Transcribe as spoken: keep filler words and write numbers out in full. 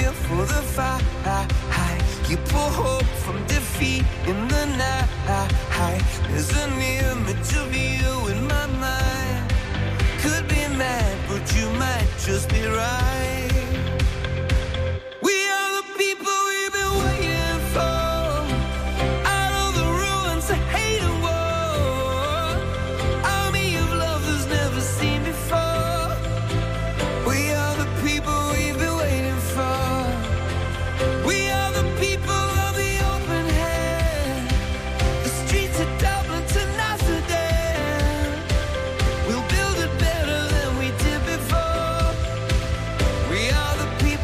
live for the fight. You pull hope from defeat in the night. There's an image of you in my mind.